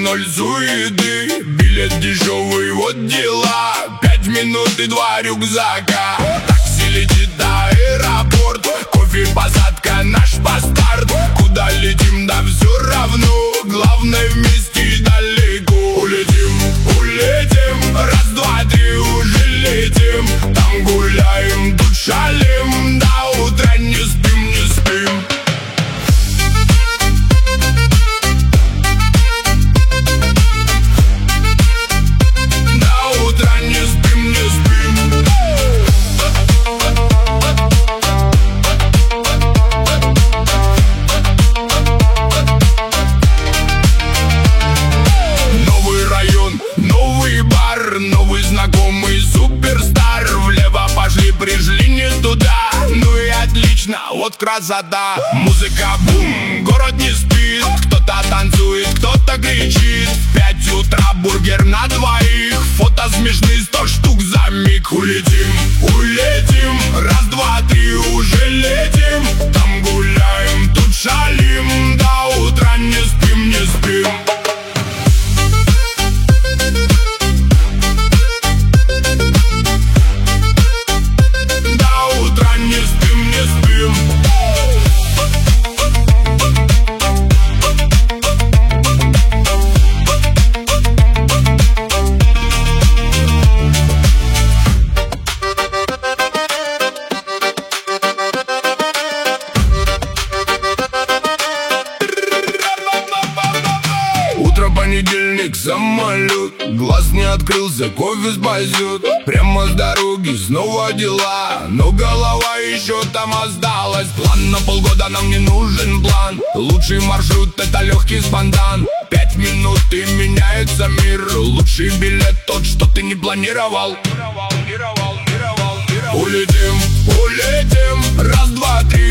ноль суеты, билет дешевый, вот дела. 5 минут и 2 рюкзака. Такси летит до аэропорт, кофе, посадка, наш бастард. Куда летим, да все равно, главное вместе и далеко. Улетим, улетим, раз, два, три, уже летим. Там гуляем, тут шалим, до утра не спим, не спим. До утра не спим, не спим. Новый район, новый бар, новый знакомый суперстар. Влево пошли, пришли не туда, ну и отлично, вот красота. Музыка бум, город не спит, кто-то танцует, кто-то кричит. В 5 утра бургер на двоих, фото смешные, 100 штук за миг. Улетим, улетим, раз, два, три, уже летим. Там гуляем, тут шалим, до утра не спим, не спим. До утра не спим, не спим. Утро, понедельник, самолет, глаз не открылся, кофе спасет. Прямо с дороги снова дела, но голова еще там осталась. План на полгода, нам не нужен план. Лучший маршрут — это легкий спонтан. 5 минут и меняется мир. Лучший билет тот, что ты не планировал. Улетим, улетим, раз, два, три,